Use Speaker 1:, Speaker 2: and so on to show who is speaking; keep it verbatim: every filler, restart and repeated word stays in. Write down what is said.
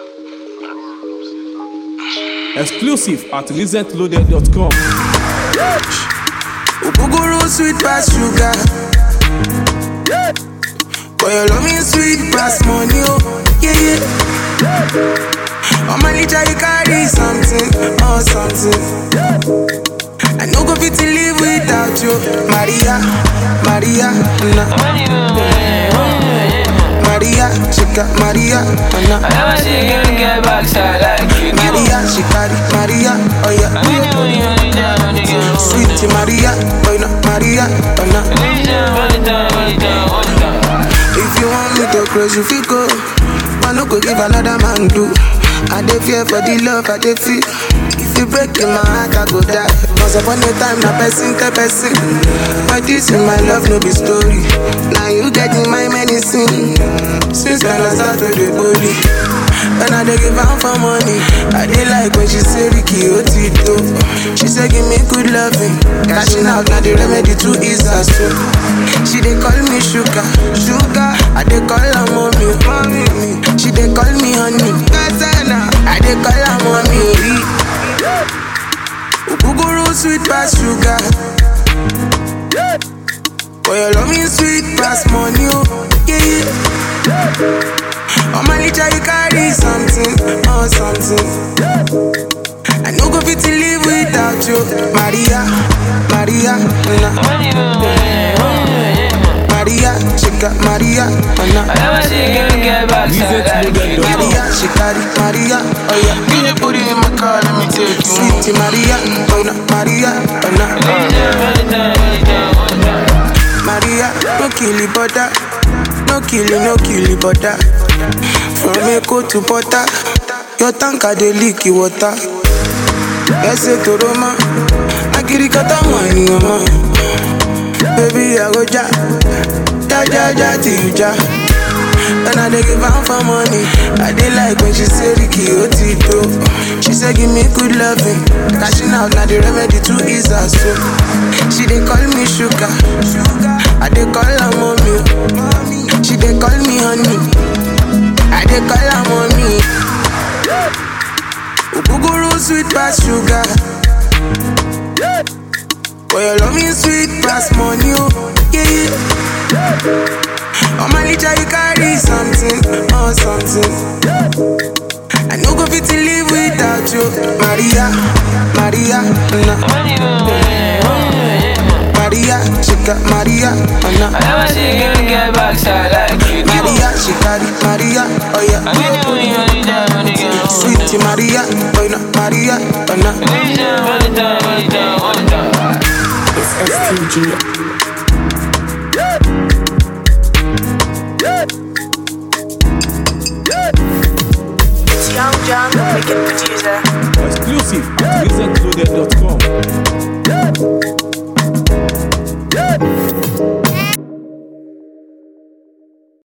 Speaker 1: Exclusive at recent loaded dot com.
Speaker 2: Ukuguru sweet past sugar. Boy, you love me sweet past money, oh yeah yeah. On my litter you carry something, oh something. I no go fit to live without you, Maria, Maria, nah. Maria, she got Maria, nah.
Speaker 3: I never see you get backside like you do.
Speaker 2: Maria, she carry Maria, oh yeah. Sweet Maria, boy no Maria, oh nah. If you want me to close, you feel go. I no go give another man do. I dey fear for the love I dey feel. If you break in my heart, I go die. Once upon a time, na person to person. But this in my love, no be story. Now you get in my medicine. Since when I started the bully. When I dey give out for money, I dey like when she say Ricky Otito. She say give me good loving. Cashing out, now the remedy to ease her soul. She dey call me sugar, sugar. I dey call her mommy, mommy. She dey call me honey, Gazana. I dey call her mommy. Ukuguru sweet past sugar. Boy, you love me sweet past money, oh yeah yeah. On my litter you carry something, oh something. I no go fit to live without you, Maria, Maria, nah. Maria, she got Maria, nah.
Speaker 3: I never see you get backside like you do.
Speaker 2: Maria, she carry Maria, oh yeah. Give me booty in my car, let me take you. Sweet Maria, oh nah, Maria, oh nah. Maria, no kill it butter, no kill it, no kill it butter. From Eko to Butter, your tanker dey leak water. Ese to Roma, akiri kata money mama. Baby I go ja, ja ja ja till you ja. When I dey give out for money, I dey like when she say Ricky Otito. She say give me good loving, cashing out now the remedy to ease her soul. She dey call me sugar, sugar. I dey call her mommy, mommy. She dey call me honey, I dey call her mommy. Ukuguru sweet past sugar. Boy, you love me sweet past money, oh yeah yeah. On my litter you carry something, oh something. I no go fit to live without you, Maria, Maria, nah. Maria, she got Maria, nah.
Speaker 3: I never see you get backside like you do.
Speaker 2: Maria, she carry Maria, oh yeah. Sweet Maria, boy no Maria, oh nah.
Speaker 4: It's S T G.
Speaker 5: It's Young John, the wicked producer.
Speaker 1: Exclusive at recent loaded dot com.